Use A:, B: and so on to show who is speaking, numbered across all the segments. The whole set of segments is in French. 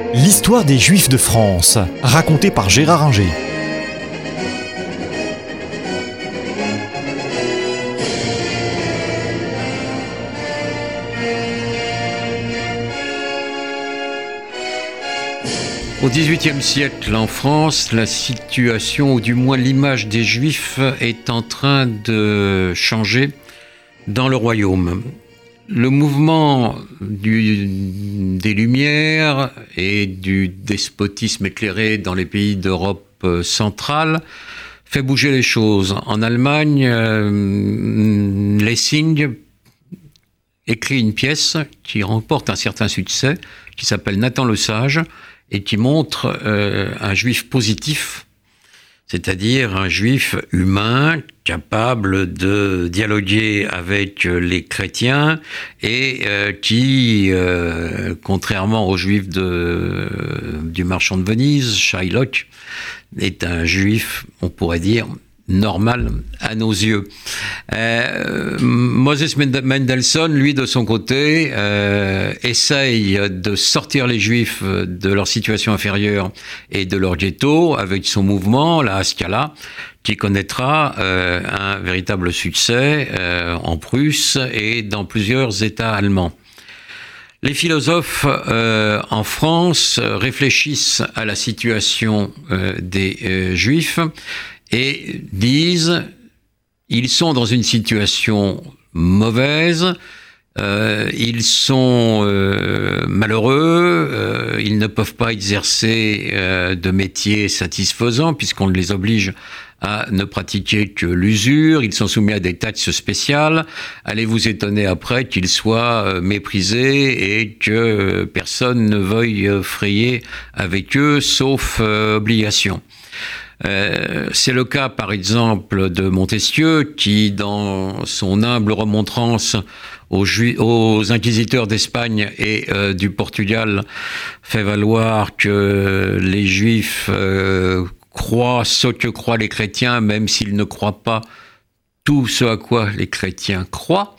A: L'histoire des Juifs de France, racontée par Gérard Inger.
B: Au XVIIIe siècle, en France, la situation, ou du moins l'image des Juifs, est en train de changer dans le royaume. Le mouvement des Lumières et du despotisme éclairé dans les pays d'Europe centrale fait bouger les choses. En Allemagne, Lessing écrit une pièce qui remporte un certain succès, qui s'appelle Nathan le Sage, et qui montre un juif positif, c'est-à-dire un juif humain, capable de dialoguer avec les chrétiens et qui, contrairement aux juifs du Marchand de Venise, Shylock, est un juif, on pourrait dire, normal à nos yeux. Moses Mendelssohn, lui, de son côté, essaye de sortir les Juifs de leur situation inférieure et de leur ghetto avec son mouvement, la Haskalah, qui connaîtra un véritable succès en Prusse et dans plusieurs États allemands. Les philosophes en France réfléchissent à la situation des Juifs et disent ils sont dans une situation mauvaise, ils sont malheureux, ils ne peuvent pas exercer de métier satisfaisant puisqu'on les oblige à ne pratiquer que l'usure, ils sont soumis à des taxes spéciales. Allez vous étonner après qu'ils soient méprisés et que personne ne veuille frayer avec eux sauf obligation. C'est le cas, par exemple, de Montesquieu, qui, dans son humble remontrance aux inquisiteurs d'Espagne et du Portugal, fait valoir que les Juifs croient ce que croient les chrétiens, même s'ils ne croient pas tout ce à quoi les chrétiens croient.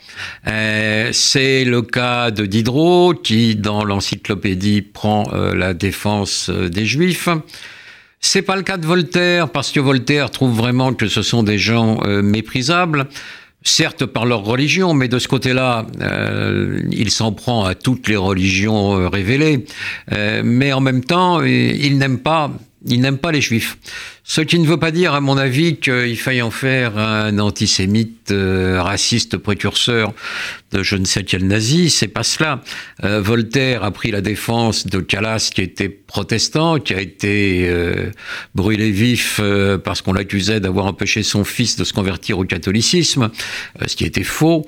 B: C'est le cas de Diderot, qui, dans l'encyclopédie, prend la défense des Juifs. C'est pas le cas de Voltaire, parce que Voltaire trouve vraiment que ce sont des gens méprisables, certes par leur religion, mais de ce côté-là, il s'en prend à toutes les religions révélées, mais en même temps, il n'aime pas les Juifs. Ce qui ne veut pas dire, à mon avis, qu'il faille en faire un antisémite raciste précurseur de je ne sais quel nazi, c'est pas cela. Voltaire a pris la défense de Calas, qui était protestant, qui a été brûlé vif parce qu'on l'accusait d'avoir empêché son fils de se convertir au catholicisme, ce qui était faux,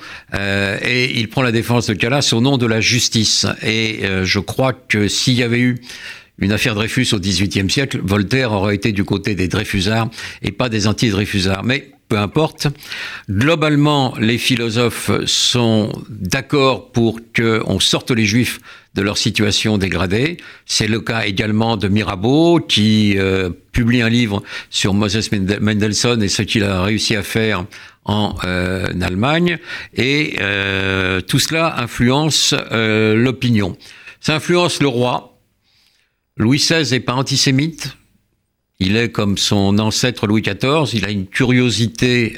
B: et il prend la défense de Calas au nom de la justice. Et je crois que s'il y avait eu une affaire Dreyfus au XVIIIe siècle, Voltaire aurait été du côté des Dreyfusards et pas des anti-Dreyfusards. Mais peu importe. Globalement, les philosophes sont d'accord pour qu'on sorte les Juifs de leur situation dégradée. C'est le cas également de Mirabeau, qui publie un livre sur Moses Mendelssohn et ce qu'il a réussi à faire en Allemagne. Et tout cela influence l'opinion. Ça influence le roi. Louis XVI n'est pas antisémite, il est comme son ancêtre Louis XIV, il a une curiosité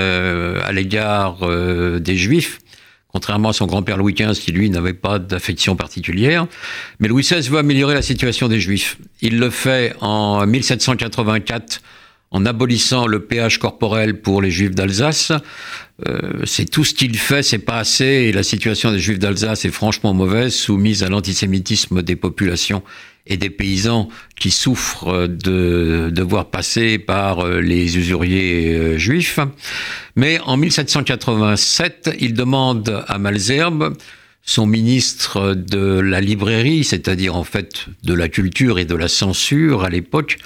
B: à l'égard des Juifs, contrairement à son grand-père Louis XV qui lui n'avait pas d'affection particulière. Mais Louis XVI veut améliorer la situation des Juifs. Il le fait en 1784 en abolissant le péage corporel pour les Juifs d'Alsace. C'est tout ce qu'il fait, c'est pas assez, et la situation des Juifs d'Alsace est franchement mauvaise, soumise à l'antisémitisme des populations et des paysans qui souffrent de devoir passer par les usuriers juifs. Mais en 1787, il demande à Malesherbes, son ministre de la librairie, c'est-à-dire en fait de la culture et de la censure à l'époque,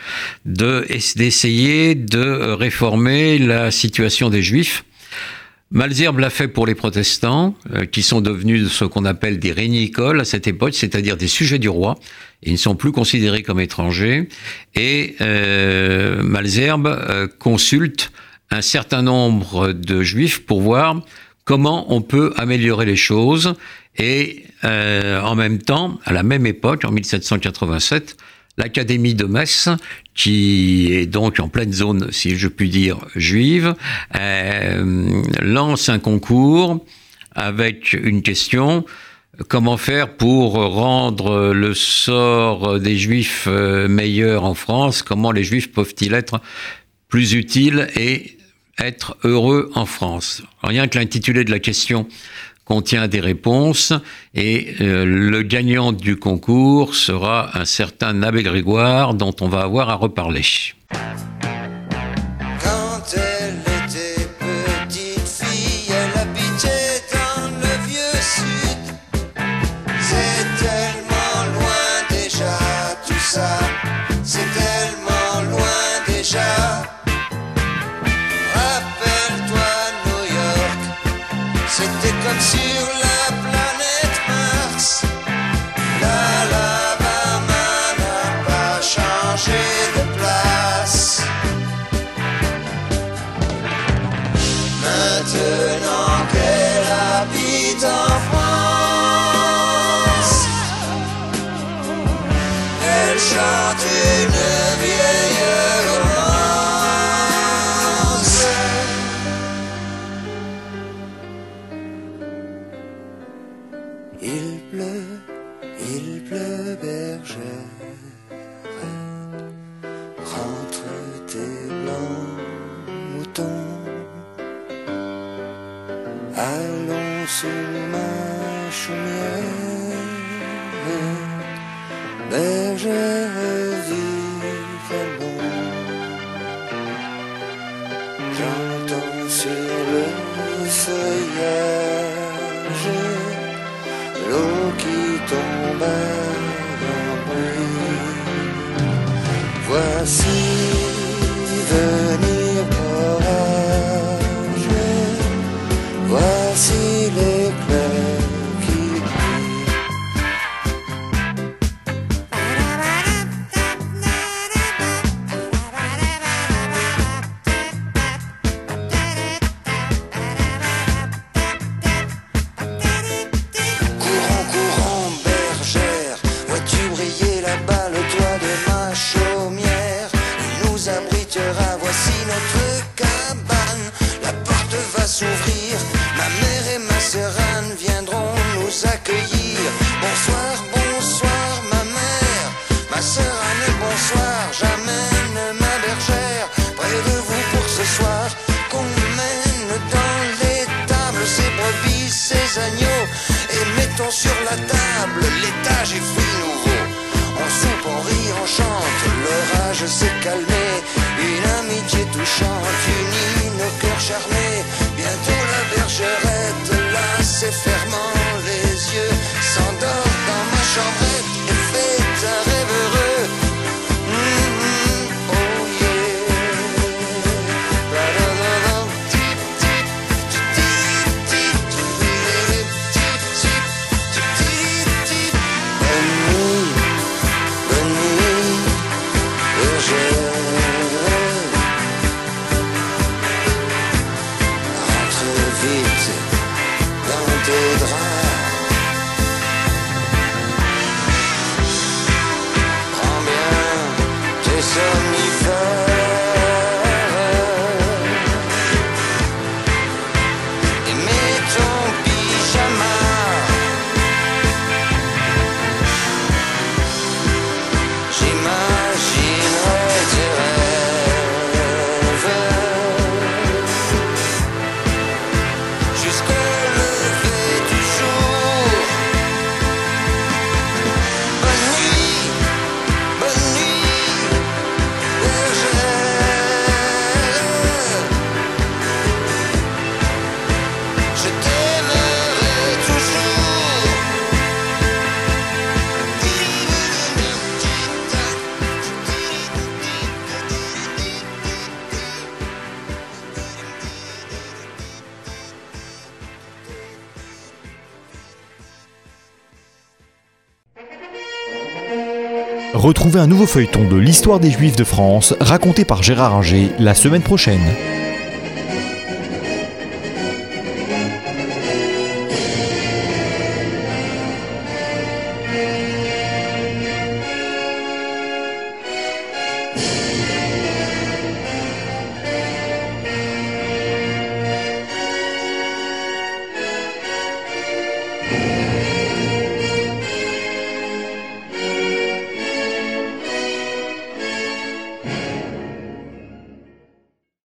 B: d'essayer de réformer la situation des Juifs. Malesherbes l'a fait pour les protestants, qui sont devenus ce qu'on appelle des régnicoles à cette époque, c'est-à-dire des sujets du roi. Ils ne sont plus considérés comme étrangers. Et Malesherbes consulte un certain nombre de juifs pour voir comment on peut améliorer les choses. Et en même temps, à la même époque, en 1787, l'Académie de Metz, qui est donc en pleine zone, si je puis dire, juive, lance un concours avec une question: comment faire pour rendre le sort des Juifs meilleur en France? Comment les Juifs peuvent-ils être plus utiles et être heureux en France? Rien que l'intitulé de la question contient des réponses, et le gagnant du concours sera un certain Abbé Grégoire, dont on va avoir à reparler.
C: Quand elle était petite fille, elle habitait dans le vieux sud. C'est tellement loin déjà tout ça, c'est tellement loin déjà. Rappelle-toi New York, c'était comme sur la planète Mars. L'Alabama n'a pas changé de place. Maintenant qu'elle habite en France, elle chante une vieille romance. Il pleut, bergère, rentre tes blancs moutons. Allons sous ma chaumière, bergère vivement. J'entends sur le feuillage l'eau qui tombe en bruit. Voici venir orage, voici l'éclair qui brille. Courons, courons, bergère, vois-tu briller là-bas le toit de ma chaumière? Il nous abritera, voici notre cabane. La porte va s'ouvrir, ma mère et ma sœur Anne viendront nous accueillir. Bonsoir, bonsoir ma mère, ma sœur Anne, bonsoir. J'amène ma bergère près de vous pour ce soir, qu'on mène dans l'étable ces brebis, ces agneaux, et mettons sur la table laitage et fruits nouveaux. On soupe, on rit, on chante, l'orage s'est calmé, une amitié touchante unit nos cœurs charmés. Bientôt la bergerette, lasse et fermant les yeux, s'endort dans ma chambrette et fait un rêve heureux. Oh yeah. La-la-la-la. Tip, tip, tip, tip, tip, tip, tip, tip, tip. Bonne nuit, bergère. Rentre vite dans tes draps. Prends bien tes somnifères et mets ton pyjama. J'imaginerai tes rêves jusqu'au lever du jour. Bonne nuit, bergère. Je t'aimerai toujours.
A: Retrouvez un nouveau feuilleton de l'histoire des Juifs de France, raconté par Gérard Inger, la semaine prochaine.